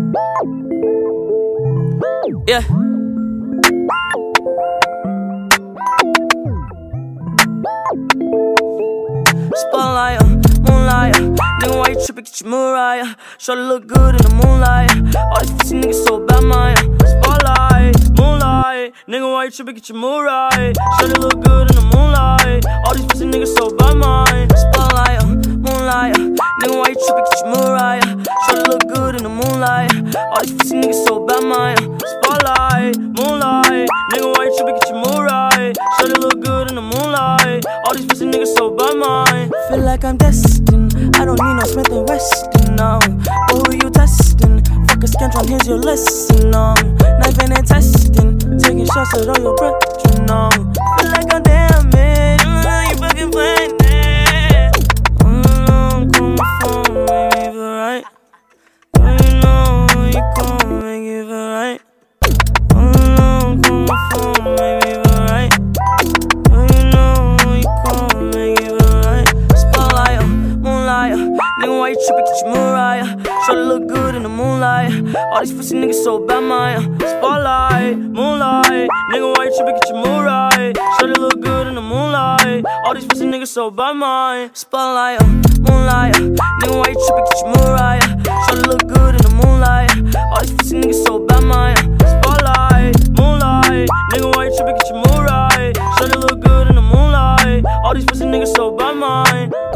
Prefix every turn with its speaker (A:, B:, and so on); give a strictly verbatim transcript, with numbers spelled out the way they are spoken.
A: Yeah. Spotlight, moonlight. Nigga, why you trippin'? Get your Mariah. Shorty look good in the moonlight. All these pussy niggas so bad, Maya. Spotlight, moonlight. Nigga, why you trippin'? Get your Mariah. Shorty look good in the moonlight. All these pussy niggas so bad, Maya. Spotlight, moonlight. Nigga, why you trippin'? Get your Mariah. Shorty look good in the moonlight. All these pussy niggas so bad, Maya. Spotlight, moonlight. Nigga, why you trippin'? Get your Mariah. Shorty look good in the moonlight. All these pussy niggas so bad, Maya.
B: Feel like I'm destined. I don't need no Smith and Weston, no. But who you testing? Fuck a scantron, here's your lesson, no. Knifing and testing, taking shots at all your brethren, no. Feel like I'm damaged, mm, you fucking playing it. All alone, call my phone, make me feel right. Don't you know you gon' make it feel right? All alone, call my phone, make me feel right. Don't you know you gon' make it feel right?
A: Spotlight, moonlight. Nigga, why you trippin'? Get your Mariah. Shorty look good in the moonlight. All these pussy niggas so bad, Maya. Spotlight, moonlight. Nigga, why you trippin'? Get your Mariah. Shorty look good in the moonlight. All these pussy niggas so bad, Maya. Spotlight, moonlight. Nigga, why you trippin'? Get your Mariah. Shorty look good in the moonlight. All these pussy niggas so bad, Maya. Spotlight, moonlight. Nigga, why you trippin'? Get your Mariah. Shorty look good in the moonlight. All these pussy niggas so bad, Maya.